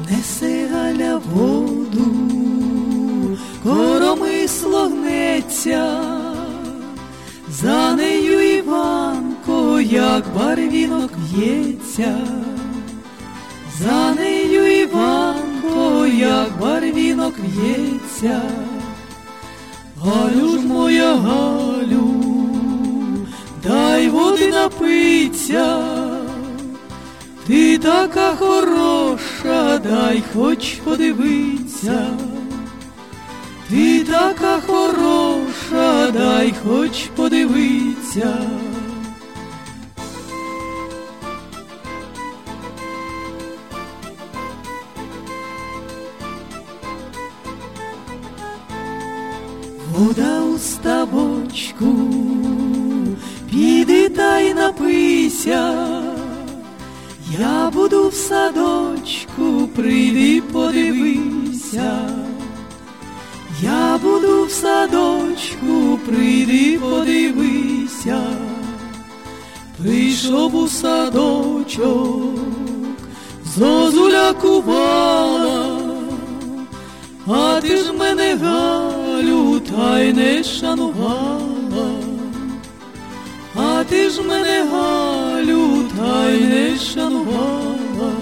Несе Галя воду, коромисло гнеться, за нею Іванко, як барвінок в'ється, за нею Іванко, як барвінок в'ється. Галю ж моя, Галю, дай води напиться, ти така хороша, дай хоч подивиться. Ти така хороша, дай хоч подивиться. Вода у ставочку, піди та й напийся. Я буду в садочку, прийди подивися. Я буду в садочку, прийди подивися. Прийшов у садочок, зозуля кувала, а ти ж мене, Галю, та й не шанувала. А ти ж мене, Галю, та й не шанувала.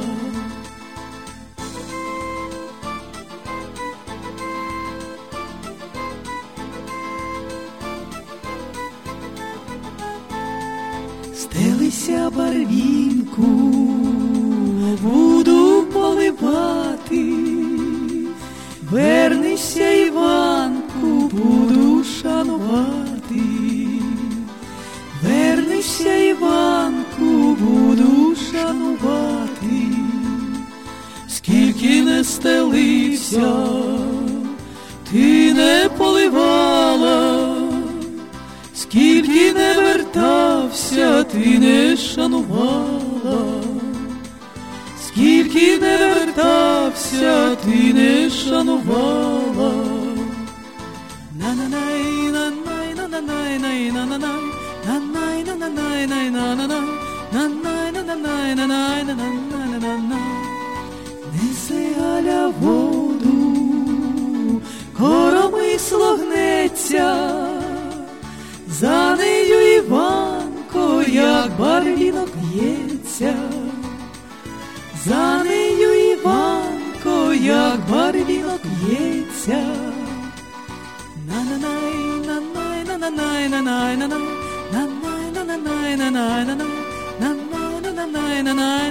Стелися барвінку, буду поливати. Вернися, Іванку, буду шанувати. Вернися, Іванку, буду шанувати. Скільки не стелився, ти не поливала. Скільки не вертався, ти не шанувала. Скільки не вертався, ти не шанувала. На-на-най, на-най, на-на-най, на-на-най, на-най, на-на-най, на-на-най, на-най, на-на-най, на-най, на-на-най. Несе Галя воду, коромисло гнеться, за нею Іванко, як барвінок в'ється. За нею Іванко, як барвінок в'ється. На-на-най, на-най, на-на-най, на-най, на-най, на-най, на-най, на-най, на-най, на-най, на-най, на-най, на-най.